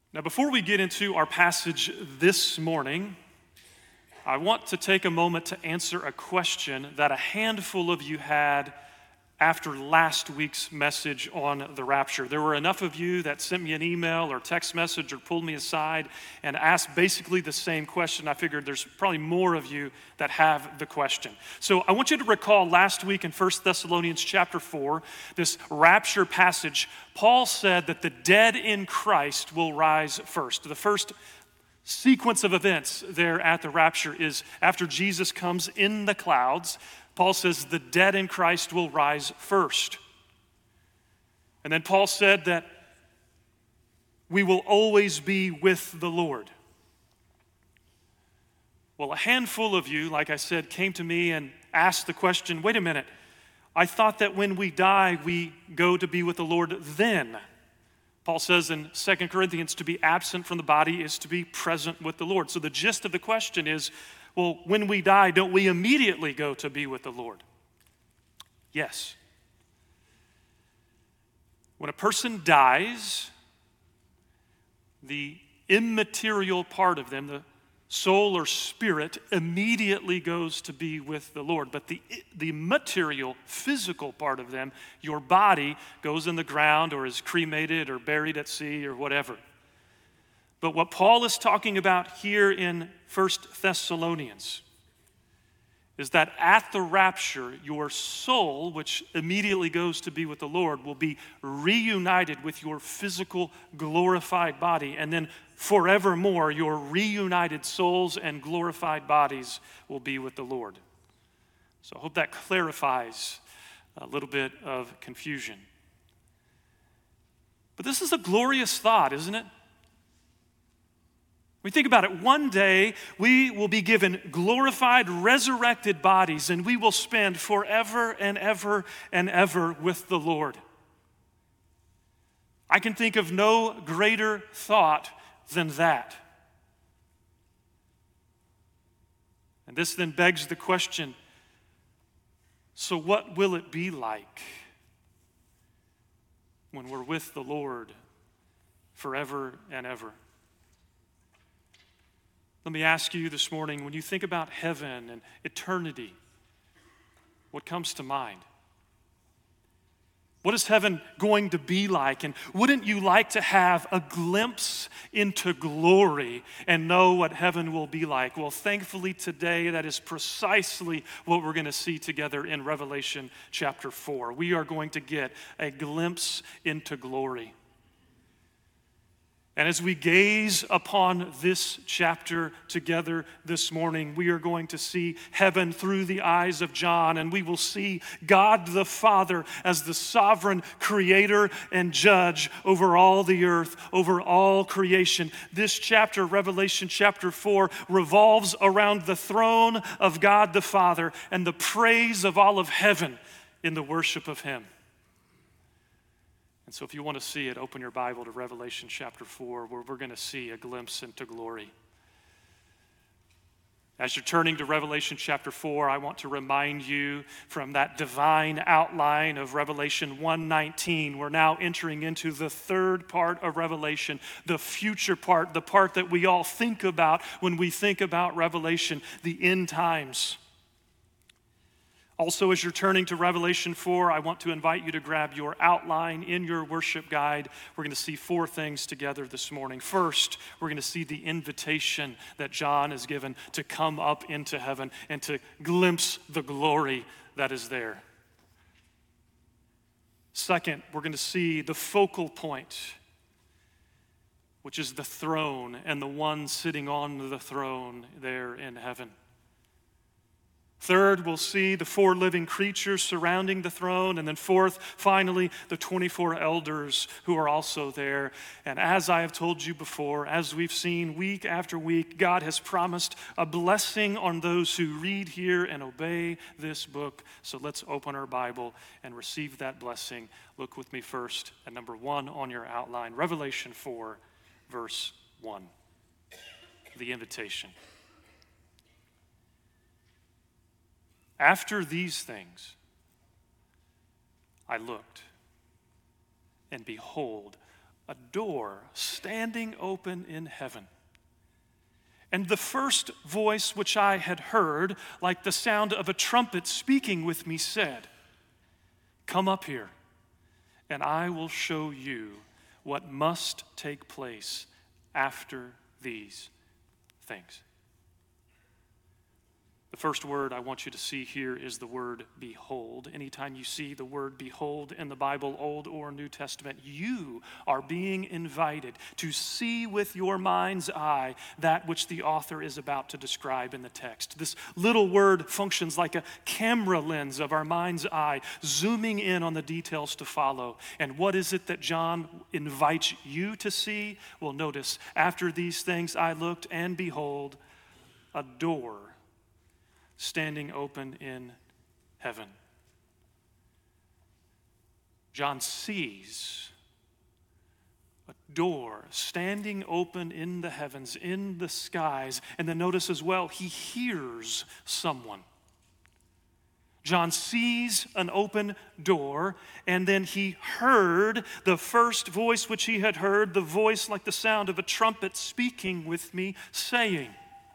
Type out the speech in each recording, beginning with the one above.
Now, before we get into our passage this morning, I want to take a moment to answer a question that a handful of you had after last week's message on the rapture. There were enough of you that sent me an email or text message or pulled me aside and asked basically the same question. I figured there's probably more of you that have the question. So I want you to recall last week in 1 Thessalonians chapter 4, this rapture passage, Paul said that the dead in Christ will rise first. The first sequence of events there at the rapture is after Jesus comes in the clouds. Paul says the dead in Christ will rise first. And then Paul said that we will always be with the Lord. Well, a handful of you, like I said, came to me and asked the question, wait a minute, I thought that when we die, we go to be with the Lord then. Paul says in 2 Corinthians, to be absent from the body is to be present with the Lord. So the gist of the question is, well, when we die, don't we immediately go to be with the Lord? Yes. When a person dies, the immaterial part of them, the soul or spirit, immediately goes to be with the Lord. But the material, physical part of them, your body, goes in the ground or is cremated or buried at sea or whatever. But what Paul is talking about here in 1 Thessalonians is that at the rapture, your soul, which immediately goes to be with the Lord, will be reunited with your physical glorified body. And then forevermore, your reunited souls and glorified bodies will be with the Lord. So I hope that clarifies a little bit of confusion. But this is a glorious thought, isn't it? We think about it, one day we will be given glorified, resurrected bodies, and we will spend forever and ever and ever with the Lord. I can think of no greater thought than that. And this then begs the question, so what will it be like when we're with the Lord forever and ever? Let me ask you this morning, when you think about heaven and eternity, what comes to mind? What is heaven going to be like? And wouldn't you like to have a glimpse into glory and know what heaven will be like? Well, thankfully today, that is precisely what we're going to see together in Revelation chapter 4. We are going to get a glimpse into glory. And as we gaze upon this chapter together this morning, we are going to see heaven through the eyes of John, and we will see God the Father as the sovereign creator and judge over all the earth, over all creation. This chapter, Revelation chapter 4, revolves around the throne of God the Father and the praise of all of heaven in the worship of Him. And so if you want to see it, open your Bible to Revelation chapter 4, where we're going to see a glimpse into glory. As you're turning to Revelation chapter 4, I want to remind you from that divine outline of Revelation 1:19, we're now entering into the third part of Revelation, the future part, the part that we all think about when we think about Revelation, the end times. Also, as you're turning to Revelation 4, I want to invite you to grab your outline in your worship guide. We're going to see four things together this morning. First, we're going to see the invitation that John is given to come up into heaven and to glimpse the glory that is there. Second, we're going to see the focal point, which is the throne and the one sitting on the throne there in heaven. Third, we'll see the four living creatures surrounding the throne. And then fourth, finally, the 24 elders who are also there. And as I have told you before, as we've seen week after week, God has promised a blessing on those who read here and obey this book. So let's open our Bible and receive that blessing. Look with me first at number 1 on your outline, Revelation 4, verse 1, the invitation. After these things, I looked, and behold, a door standing open in heaven. And the first voice which I had heard, like the sound of a trumpet speaking with me, said, "Come up here, and I will show you what must take place after these things." The first word I want you to see here is the word behold. Anytime you see the word behold in the Bible, Old or New Testament, you are being invited to see with your mind's eye that which the author is about to describe in the text. This little word functions like a camera lens of our mind's eye, zooming in on the details to follow. And what is it that John invites you to see? Well, notice, after these things I looked, and behold, a door standing open in heaven. John sees a door standing open in the heavens, in the skies, and then notice as well, he hears someone. John sees an open door, and then he heard the first voice which he had heard, the voice like the sound of a trumpet speaking with me, saying.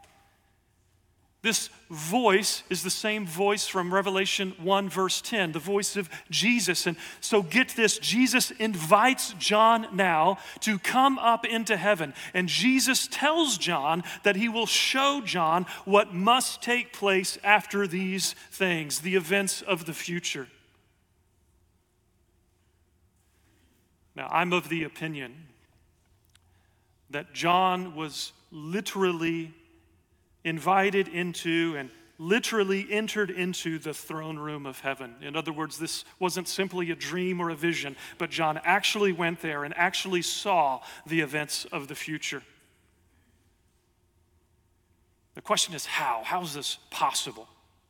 This voice is the same voice from Revelation 1, verse 10, the voice of Jesus. And so get this, Jesus invites John now to come up into heaven. And Jesus tells John that he will show John what must take place after these things, the events of the future. Now, I'm of the opinion that John was literally invited into and literally entered into the throne room of heaven. In other words, this wasn't simply a dream or a vision, but John actually went there and actually saw the events of the future. The question is how? How is this possible?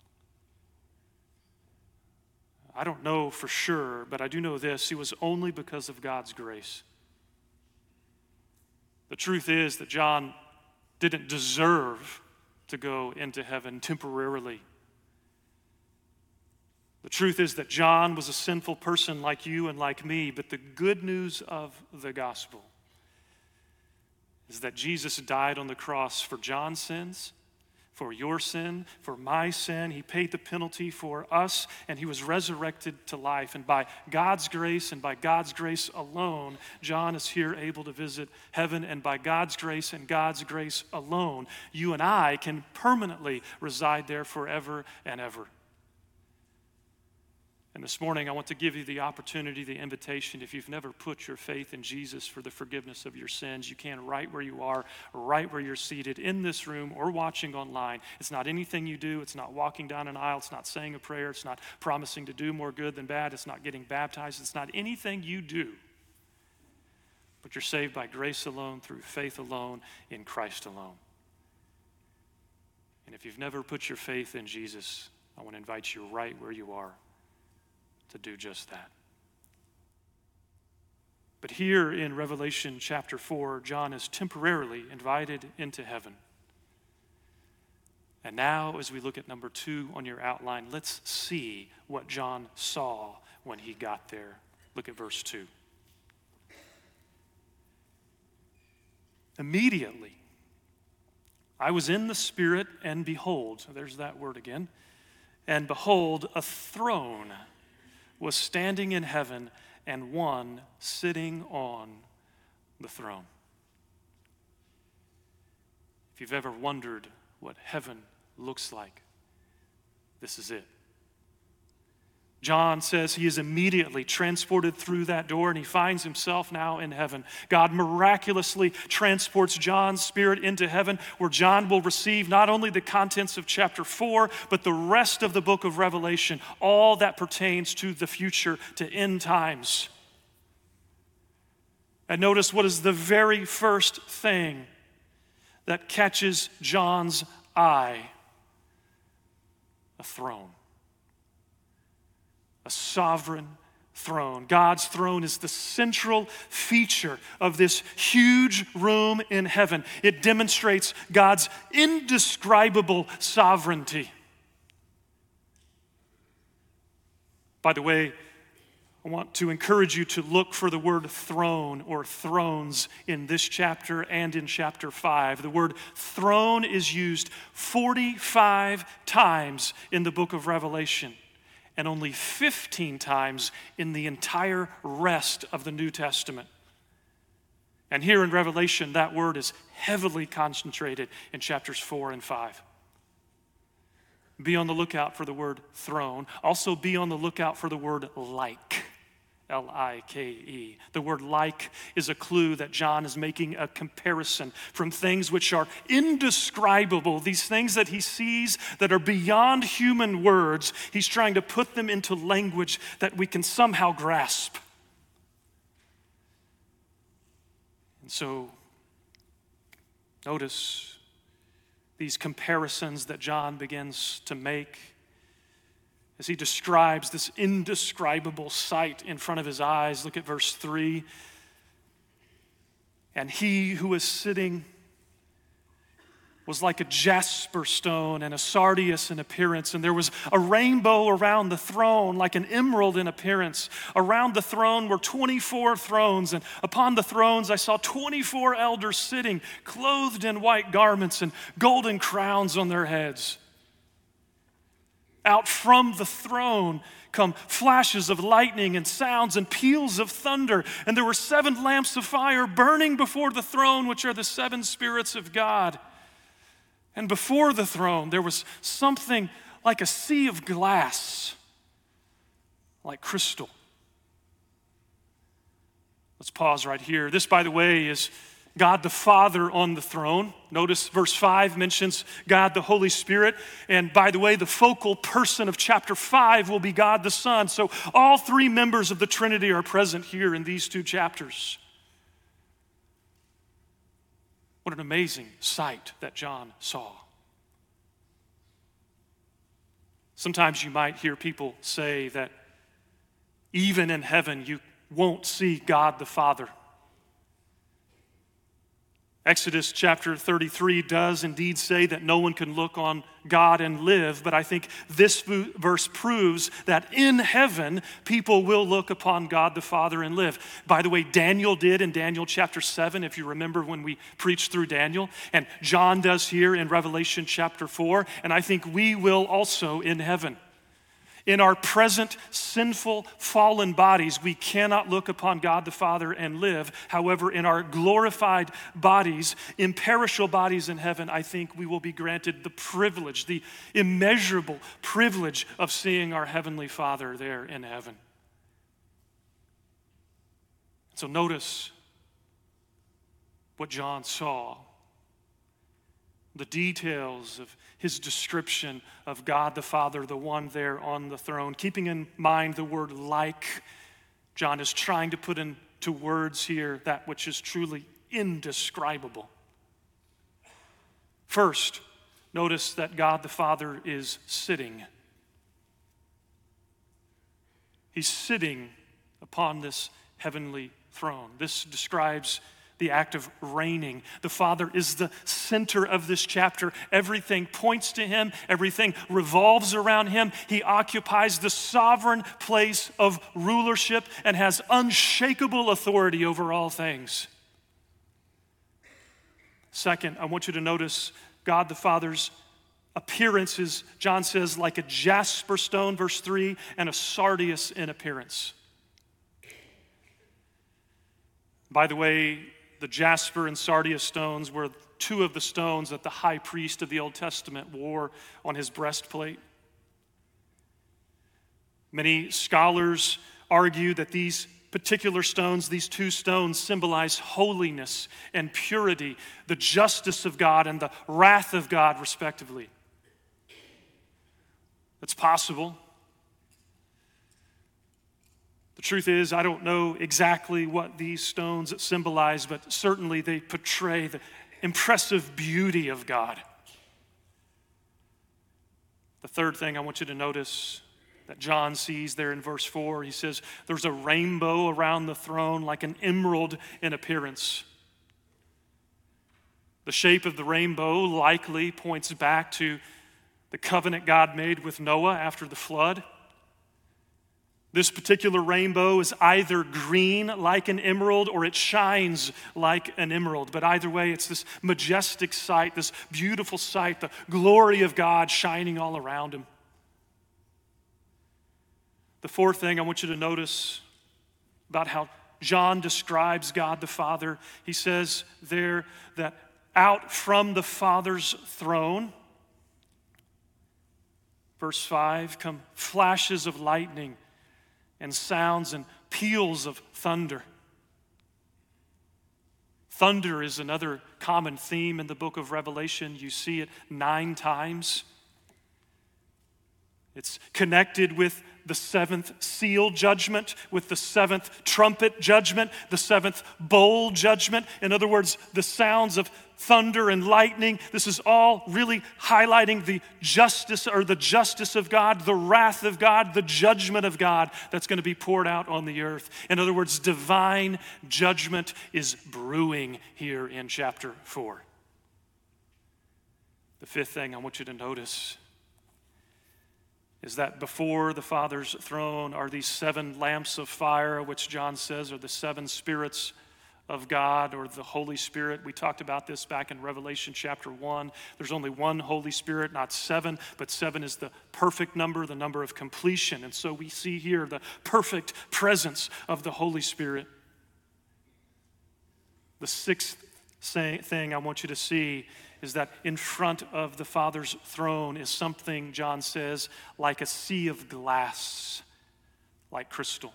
I don't know for sure, but I do know this. It was only because of God's grace. The truth is that John didn't deserve to go into heaven temporarily. The truth is that John was a sinful person like you and like me, but the good news of the gospel is that Jesus died on the cross for John's sins, for your sin, for my sin. He paid the penalty for us, and he was resurrected to life. And by God's grace and by God's grace alone, John is here able to visit heaven. And by God's grace and God's grace alone, you and I can permanently reside there forever and ever. And this morning, I want to give you the opportunity, the invitation. If you've never put your faith in Jesus for the forgiveness of your sins, you can right where you are, right where you're seated in this room or watching online. It's not anything you do. It's not walking down an aisle. It's not saying a prayer. It's not promising to do more good than bad. It's not getting baptized. It's not anything you do. But you're saved by grace alone, through faith alone, in Christ alone. And if you've never put your faith in Jesus, I want to invite you right where you are to do just that. But here in Revelation chapter 4, John is temporarily invited into heaven. And now, as we look at number 2 on your outline, let's see what John saw when he got there. Look at verse 2. Immediately, I was in the Spirit, and behold, there's that word again, and behold, a throne was standing in heaven, and one sitting on the throne. If you've ever wondered what heaven looks like, this is it. John says he is immediately transported through that door, and he finds himself now in heaven. God miraculously transports John's spirit into heaven, where John will receive not only the contents of chapter 4, but the rest of the book of Revelation, all that pertains to the future, to end times. And notice what is the very first thing that catches John's eye: a throne. A sovereign throne. God's throne is the central feature of this huge room in heaven. It demonstrates God's indescribable sovereignty. By the way, I want to encourage you to look for the word throne or thrones in this chapter and in chapter 5. The word throne is used 45 times in the book of Revelation and only 15 times in the entire rest of the New Testament. And here in Revelation, that word is heavily concentrated in chapters 4 and 5. Be on the lookout for the word throne. Also be on the lookout for the word like. L-I-K-E. The word like is a clue that John is making a comparison from things which are indescribable, these things that he sees that are beyond human words. He's trying to put them into language that we can somehow grasp. And so, notice these comparisons that John begins to make as he describes this indescribable sight in front of his eyes. Look at verse 3. And he who was sitting was like a jasper stone and a sardius in appearance. And there was a rainbow around the throne, like an emerald in appearance. Around the throne were 24 thrones, and upon the thrones I saw 24 elders sitting, clothed in white garments and golden crowns on their heads. Out from the throne come flashes of lightning and sounds and peals of thunder. And there were 7 lamps of fire burning before the throne, which are the 7 spirits of God. And before the throne, there was something like a sea of glass, like crystal. Let's pause right here. This, by the way, is God the Father on the throne. Notice verse 5 mentions God the Holy Spirit. And by the way, the focal person of chapter 5 will be God the Son. So all 3 members of the Trinity are present here in these 2 chapters. What an amazing sight that John saw. Sometimes you might hear people say that even in heaven you won't see God the Father. Exodus chapter 33 does indeed say that no one can look on God and live, but I think this verse proves that in heaven, people will look upon God the Father and live. By the way, Daniel did in Daniel chapter 7, if you remember when we preached through Daniel, and John does here in Revelation chapter 4, and I think we will also in heaven. In our present sinful, fallen bodies, we cannot look upon God the Father and live. However, in our glorified bodies, imperishable bodies in heaven, I think we will be granted the privilege, the immeasurable privilege of seeing our Heavenly Father there in heaven. So notice what John saw. The details of his description of God the Father, the one there on the throne. Keeping in mind the word like, John is trying to put into words here that which is truly indescribable. First, notice that God the Father is sitting. He's sitting upon this heavenly throne. This describes the act of reigning. The Father is the center of this chapter. Everything points to him. Everything revolves around him. He occupies the sovereign place of rulership and has unshakable authority over all things. Second, I want you to notice God the Father's appearance is, John says, like a jasper stone, verse 3, and a sardius in appearance. By the way, the jasper and sardius stones were 2 of the stones that the high priest of the Old Testament wore on his breastplate. Many scholars argue that these particular stones, these 2 stones, symbolize holiness and purity, the justice of God and the wrath of God, respectively. It's possible. The truth is, I don't know exactly what these stones symbolize, but certainly they portray the impressive beauty of God. The third thing I want you to notice that John sees there in verse 4, he says, there's a rainbow around the throne like an emerald in appearance. The shape of the rainbow likely points back to the covenant God made with Noah after the flood. This particular rainbow is either green like an emerald or it shines like an emerald. But either way, it's this majestic sight, this beautiful sight, the glory of God shining all around him. The fourth thing I want you to notice about how John describes God the Father, he says there that out from the Father's throne, verse 5, come flashes of lightning and sounds and peals of thunder. Thunder is another common theme in the book of Revelation. You see it 9 times. It's connected with the 7th seal judgment, with the 7th trumpet judgment, the 7th bowl judgment. In other words, the sounds of thunder and lightning. This is all really highlighting the justice of God, the wrath of God, the judgment of God that's going to be poured out on the earth. In other words, divine judgment is brewing here in chapter 4. The fifth thing I want you to notice is that before the Father's throne are these 7 lamps of fire, which John says are the 7 spirits of God, or the Holy Spirit. We talked about this back in Revelation chapter 1. There's only one Holy Spirit, not 7, but 7 is the perfect number, the number of completion. And so we see here the perfect presence of the Holy Spirit. The sixth thing I want you to see is that in front of the Father's throne is something, John says, like a sea of glass, like crystal.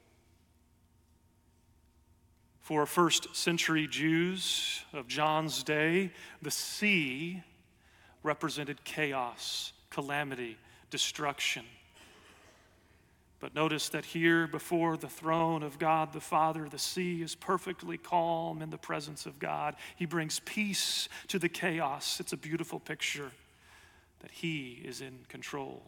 For first century Jews of John's day, the sea represented chaos, calamity, destruction. But notice that here before the throne of God the Father, the sea is perfectly calm in the presence of God. He brings peace to the chaos. It's a beautiful picture that he is in control.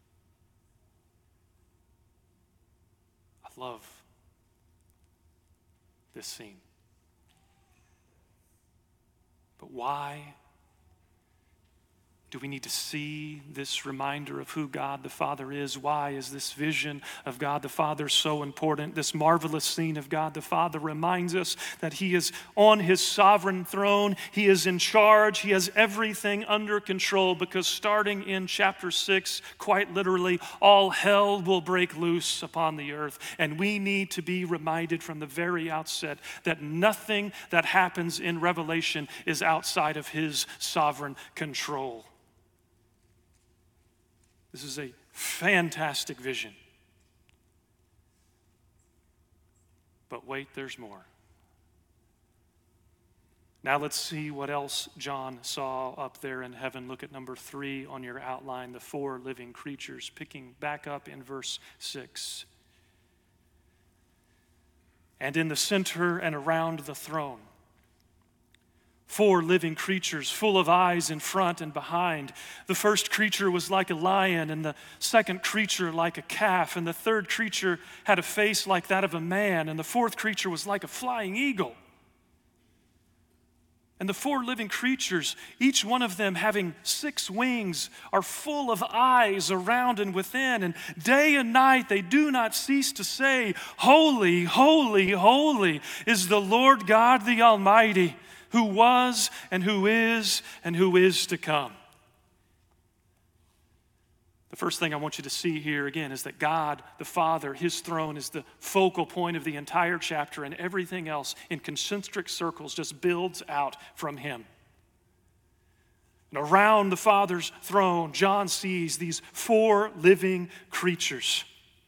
I love this scene. But why do we need to see this reminder of who God the Father is? Why is this vision of God the Father so important? This marvelous scene of God the Father reminds us that he is on his sovereign throne. He is in charge. He has everything under control, because starting in chapter 6, quite literally, all hell will break loose upon the earth. And we need to be reminded from the very outset that nothing that happens in Revelation is outside of his sovereign control. This is a fantastic vision. But wait, there's more. Now let's see what else John saw up there in heaven. Look at number 3 on your outline, the 4 living creatures, picking back up in verse 6. And in the center and around the throne, 4 living creatures full of eyes in front and behind. The first creature was like a lion, and the second creature like a calf, and the third creature had a face like that of a man, and the fourth creature was like a flying eagle. And the 4 living creatures, each one of them having 6 wings, are full of eyes around and within. And day and night they do not cease to say, "Holy, holy, holy is the Lord God the Almighty, who was and who is to come." The first thing I want you to see here again is that God, the Father, his throne is the focal point of the entire chapter, and everything else in concentric circles just builds out from him. And around the Father's throne, John sees these 4 living creatures.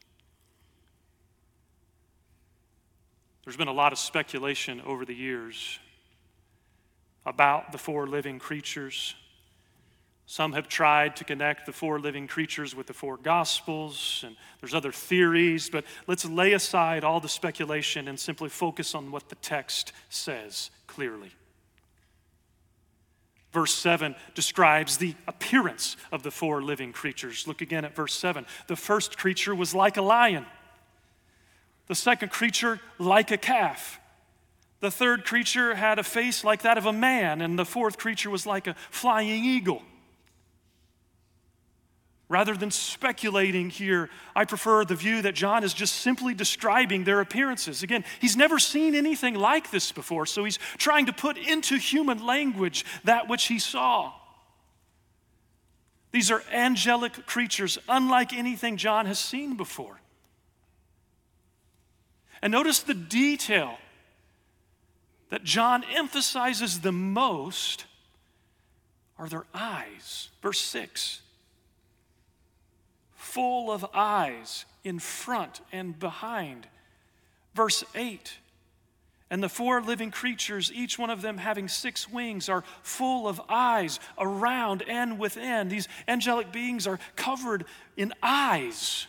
There's been a lot of speculation over the years about the 4 living creatures. Some have tried to connect the 4 living creatures with the 4 Gospels, and there's other theories, but let's lay aside all the speculation and simply focus on what the text says clearly. Verse 7 describes the appearance of the 4 living creatures. Look again at verse 7. The first creature was like a lion. The second creature like a calf. The third creature had a face like that of a man, and the fourth creature was like a flying eagle. Rather than speculating here, I prefer the view that John is just simply describing their appearances. Again, he's never seen anything like this before, so he's trying to put into human language that which he saw. These are angelic creatures, unlike anything John has seen before. And notice the detail that John emphasizes the most are their eyes. Verse 6. Full of eyes in front and behind. Verse 8. And the four living creatures, each one of them having 6 wings, are full of eyes around and within. These angelic beings are covered in eyes.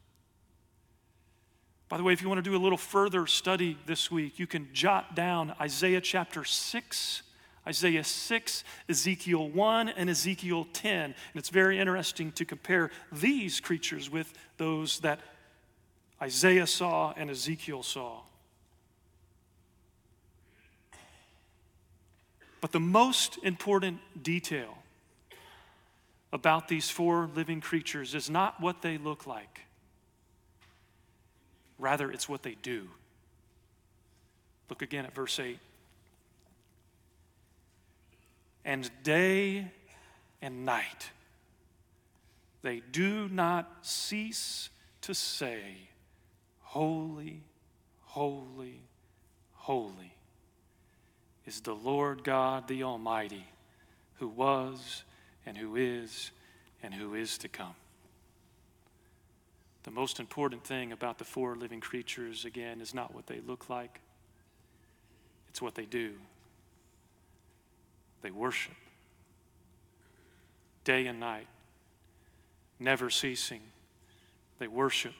By the way, if you want to do a little further study this week, you can jot down Isaiah chapter 6, Isaiah 6, Ezekiel 1, and Ezekiel 10. And it's very interesting to compare these creatures with those that Isaiah saw and Ezekiel saw. But the most important detail about these 4 living creatures is not what they look like. Rather, it's what they do. Look again at verse 8. And day and night they do not cease to say, Holy, holy, holy is the Lord God the Almighty, who was and who is to come. The most important thing about the 4 living creatures, again, is not what they look like. It's what they do. They worship day and night, never ceasing. They worship.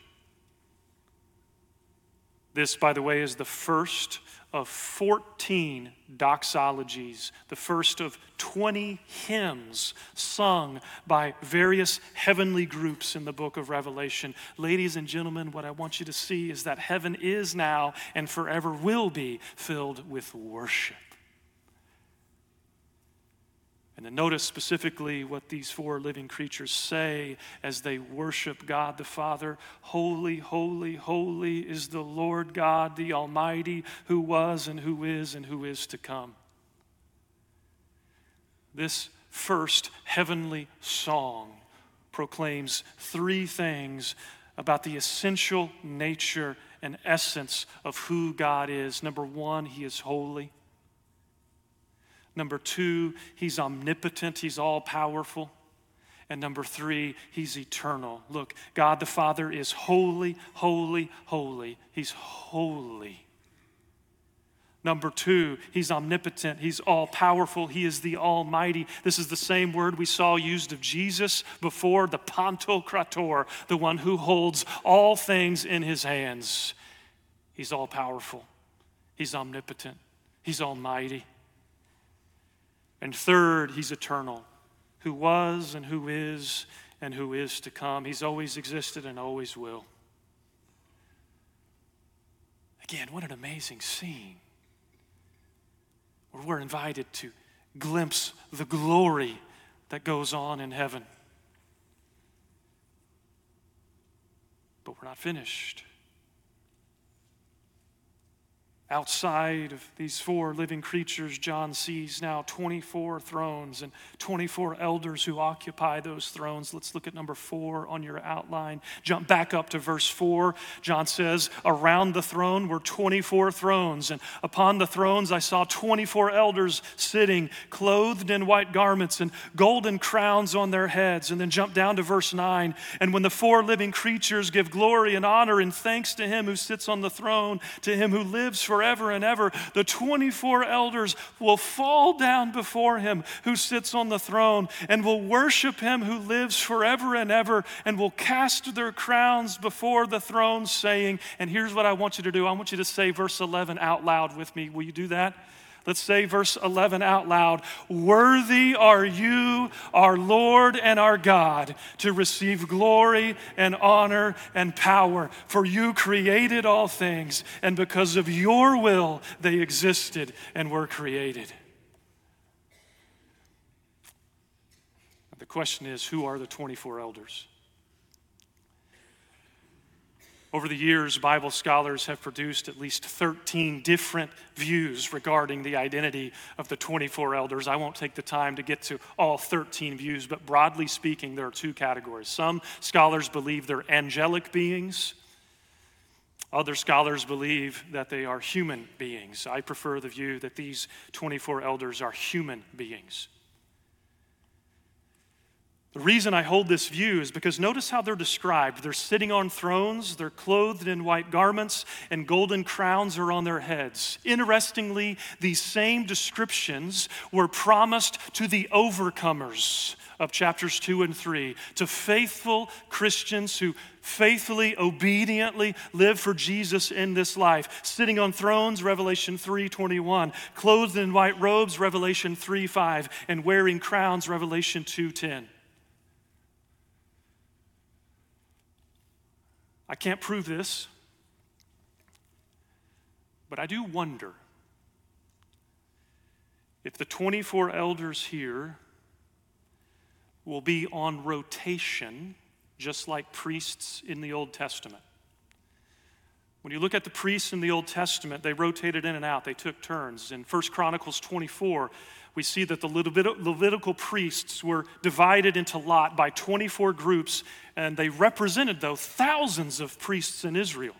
This, by the way, is the first of 14 doxologies, the first of 20 hymns sung by various heavenly groups in the book of Revelation. Ladies and gentlemen, what I want you to see is that heaven is now and forever will be filled with worship. And then notice specifically what these 4 living creatures say as they worship God the Father. Holy, holy, holy is the Lord God, the Almighty, who was and who is to come. This first heavenly song proclaims 3 things about the essential nature and essence of who God is. Number 1, He is holy. Number 2, He's omnipotent, He's all-powerful. And number 3, He's eternal. Look, God the Father is holy, holy, holy. He's holy. Number 2, He's omnipotent, He's all-powerful, He is the Almighty. This is the same word we saw used of Jesus before, the Pantocrator, the one who holds all things in His hands. He's all-powerful, He's omnipotent, He's almighty. And third, He's eternal, who was and who is to come. He's always existed and always will. Again, what an amazing scene, where we're invited to glimpse the glory that goes on in heaven. But we're not finished. Outside of these 4 living creatures, John sees now 24 thrones and 24 elders who occupy those thrones. Let's look at number 4 on your outline. Jump back up to verse 4. John says, around the throne were 24 thrones, and upon the thrones I saw 24 elders sitting, clothed in white garments and golden crowns on their heads. And then jump down to verse 9. And when the 4 living creatures give glory and honor and thanks to Him who sits on the throne, to Him who lives forever and ever, the 24 elders will fall down before Him who sits on the throne and will worship Him who lives forever and ever, and will cast their crowns before the throne, saying, and here's what I want you to do. I want you to say verse 11 out loud with me. Will you do that? Let's say verse 11 out loud. Worthy are you, our Lord and our God, to receive glory and honor and power. For you created all things, and because of your will they existed and were created. The question is, who are the 24 elders? Over the years, Bible scholars have produced at least 13 different views regarding the identity of the 24 elders. I won't take the time to get to all 13 views, but broadly speaking, there are two categories. Some scholars believe they're angelic beings. Other scholars believe that they are human beings. I prefer the view that these 24 elders are human beings. The reason I hold this view is because notice how they're described. They're sitting on thrones, they're clothed in white garments, and golden crowns are on their heads. Interestingly, these same descriptions were promised to the overcomers of chapters 2 and 3, to faithful Christians who faithfully, obediently live for Jesus in this life. Sitting on thrones, Revelation 3:21, clothed in white robes, Revelation 3:5, and wearing crowns, Revelation 2:10. I can't prove this, but I do wonder if the 24 elders here will be on rotation, just like priests in the Old Testament. When you look at the priests in the Old Testament, they rotated in and out. They took turns. In 1 Chronicles 24, we see that the Levitical priests were divided into lot by 24 groups, and they represented, though, thousands of priests in Israel.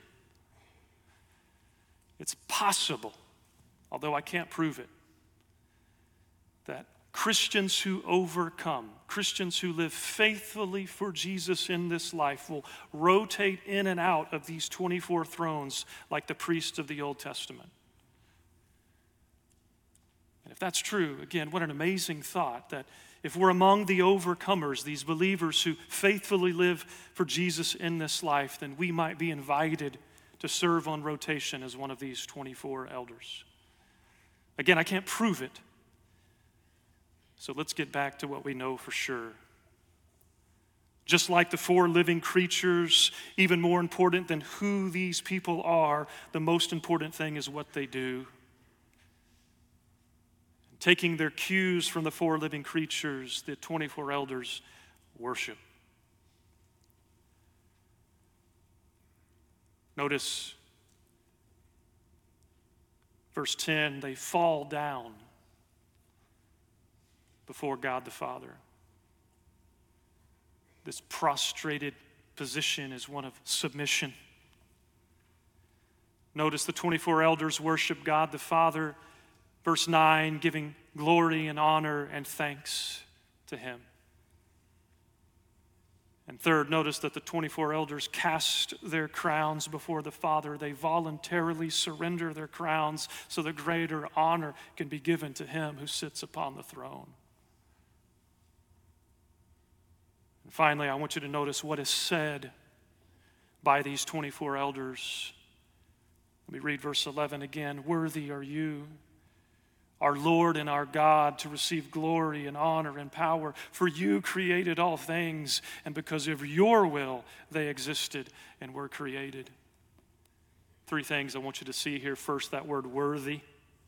It's possible, although I can't prove it, that Christians who overcome, Christians who live faithfully for Jesus in this life will rotate in and out of these 24 thrones like the priests of the Old Testament. And if that's true, again, what an amazing thought that if we're among the overcomers, these believers who faithfully live for Jesus in this life, then we might be invited to serve on rotation as one of these 24 elders. Again, I can't prove it. So let's get back to what we know for sure. Just like the four living creatures, even more important than who these people are, the most important thing is what they do. Taking their cues from the four living creatures, the 24 elders worship. Notice verse 10, they fall down before God the Father. This prostrated position is one of submission. Notice the 24 elders worship God the Father. Verse 9, giving glory and honor and thanks to him. And third, notice that the 24 elders cast their crowns before the Father. They voluntarily surrender their crowns so that greater honor can be given to him who sits upon the throne. And finally, I want you to notice what is said by these 24 elders. Let me read verse 11 again. Worthy are you, our Lord and our God, to receive glory and honor and power. For you created all things, and because of your will they existed and were created. Three things I want you to see here. First, that word worthy.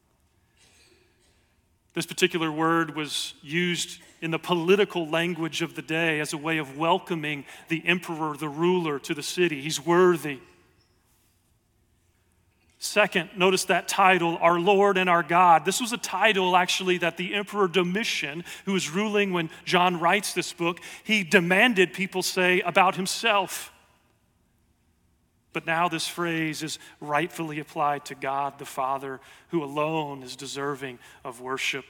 This particular word was used in the political language of the day as a way of welcoming the emperor, the ruler, to the city. He's worthy. Second, notice that title, our Lord and our God. This was a title actually that the Emperor Domitian, who was ruling when John writes this book, he demanded people say about himself. But now this phrase is rightfully applied to God the Father, who alone is deserving of worship.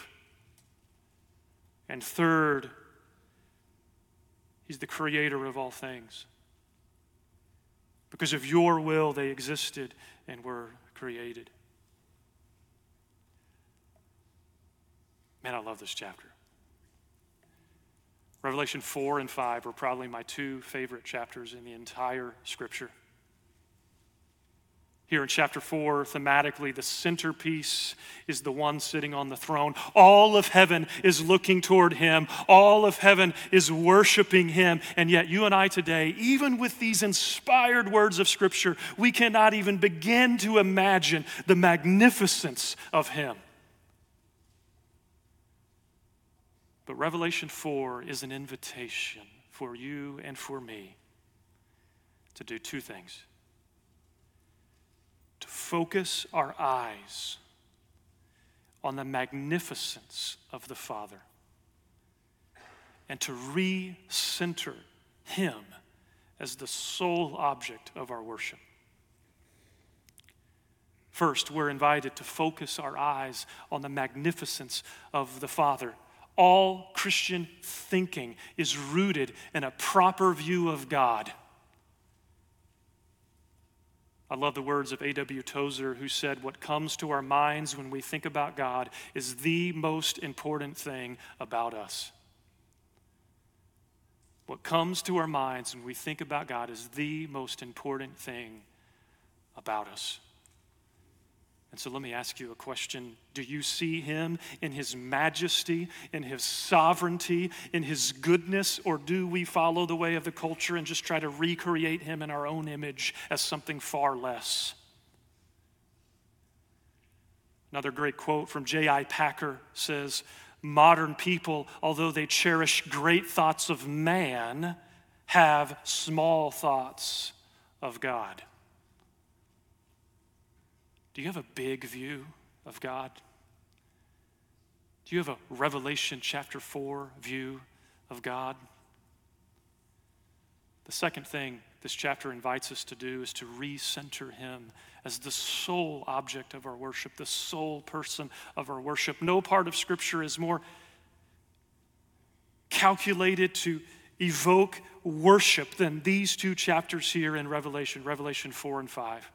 And third, he's the creator of all things. Because of your will they existed and were created. Man, I love this chapter. Revelation 4 and 5 are probably my two favorite chapters in the entire Scripture. Here in chapter 4, thematically, the centerpiece is the one sitting on the throne. All of heaven is looking toward him. All of heaven is worshiping him. And yet you and I today, even with these inspired words of Scripture, we cannot even begin to imagine the magnificence of him. But Revelation 4 is an invitation for you and for me to do two things. To focus our eyes on the magnificence of the Father and to recenter Him as the sole object of our worship. First, we're invited to focus our eyes on the magnificence of the Father. All Christian thinking is rooted in a proper view of God. I love the words of A.W. Tozer, who said, "What comes to our minds when we think about God is the most important thing about us." What comes to our minds when we think about God is the most important thing about us. And so let me ask you a question. Do you see Him in His majesty, in His sovereignty, in His goodness, or do we follow the way of the culture and just try to recreate Him in our own image as something far less? Another great quote from J.I. Packer says, "Modern people, although they cherish great thoughts of man, have small thoughts of God." Do you have a big view of God? Do you have a Revelation chapter 4 view of God? The second thing this chapter invites us to do is to recenter Him as the sole object of our worship, the sole person of our worship. No part of Scripture is more calculated to evoke worship than these two chapters here in Revelation 4 and 5.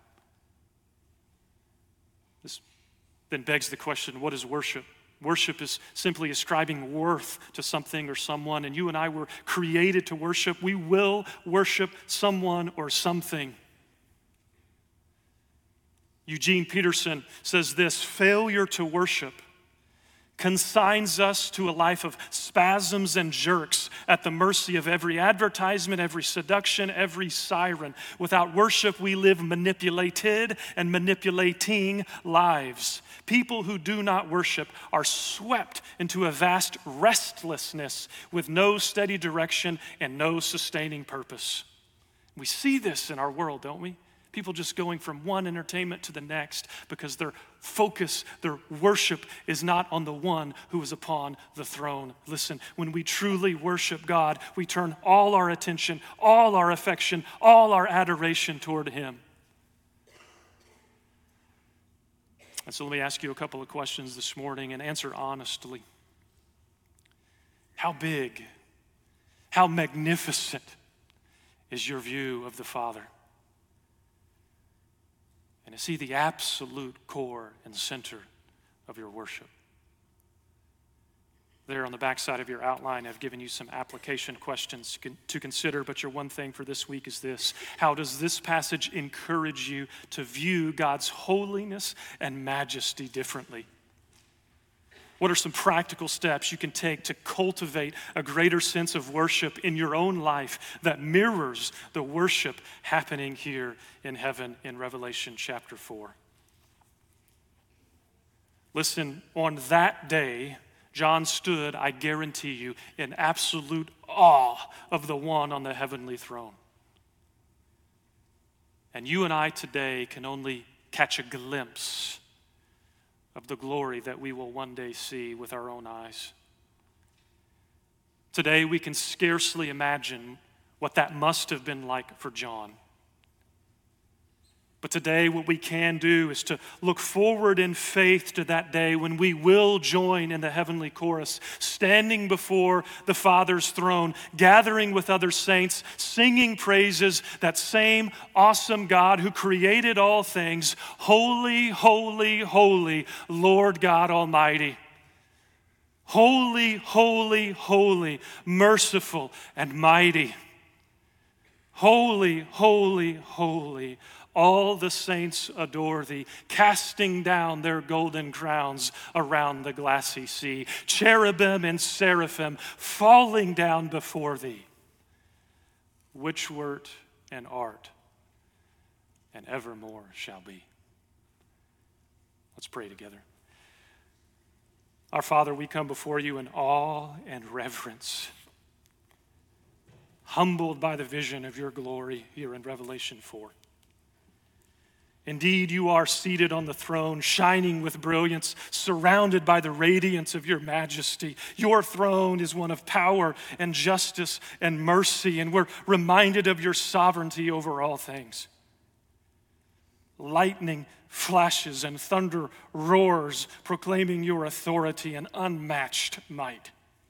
This then begs the question, what is worship? Worship is simply ascribing worth to something or someone, and you and I were created to worship. We will worship someone or something. Eugene Peterson says this: failure to worship consigns us to a life of spasms and jerks at the mercy of every advertisement, every seduction, every siren. Without worship, we live manipulated and manipulating lives. People who do not worship are swept into a vast restlessness with no steady direction and no sustaining purpose. We see this in our world, don't we? People just going from one entertainment to the next because their focus, their worship is not on the one who is upon the throne. Listen, when we truly worship God, we turn all our attention, all our affection, all our adoration toward Him. And so let me ask you a couple of questions this morning and answer honestly. How big, how magnificent is your view of the Father? And is He the absolute core and center of your worship? There on the backside of your outline, I've given you some application questions to consider, but your one thing for this week is this: how does this passage encourage you to view God's holiness and majesty differently? What are some practical steps you can take to cultivate a greater sense of worship in your own life that mirrors the worship happening here in heaven in Revelation chapter 4? Listen, on that day, John stood, I guarantee you, in absolute awe of the one on the heavenly throne. And you and I today can only catch a glimpse of the glory that we will one day see with our own eyes. Today, we can scarcely imagine what that must have been like for John. But today, what we can do is to look forward in faith to that day when we will join in the heavenly chorus, standing before the Father's throne, gathering with other saints, singing praises, that same awesome God who created all things. Holy, holy, holy, Lord God Almighty. Holy, holy, holy, merciful and mighty. Holy, holy, holy. All the saints adore Thee, casting down their golden crowns around the glassy sea. Cherubim and seraphim falling down before Thee, which wert and art, and evermore shall be. Let's pray together. Our Father, we come before you in awe and reverence, humbled by the vision of your glory here in Revelation 4. Indeed, you are seated on the throne, shining with brilliance, surrounded by the radiance of your majesty. Your throne is one of power and justice and mercy, and we're reminded of your sovereignty over all things. Lightning flashes and thunder roars, proclaiming your authority and unmatched might.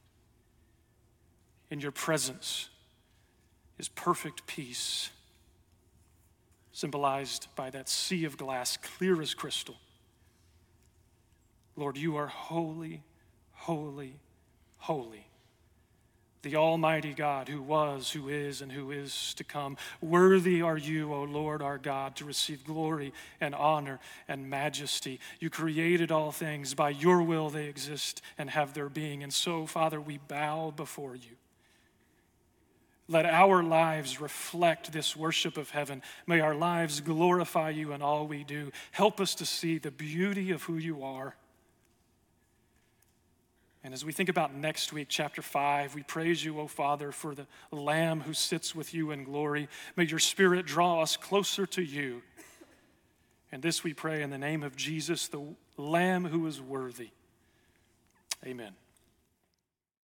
In your presence is perfect peace, symbolized by that sea of glass, clear as crystal. Lord, you are holy, holy, holy. The Almighty God who was, who is, and who is to come. Worthy are you, O Lord our God, to receive glory and honor and majesty. You created all things. By your will they exist and have their being. And so, Father, we bow before you. Let our lives reflect this worship of heaven. May our lives glorify you in all we do. Help us to see the beauty of who you are. And as we think about next week, chapter 5, we praise you, O Father, for the Lamb who sits with you in glory. May your Spirit draw us closer to you. And this we pray in the name of Jesus, the Lamb who is worthy. Amen.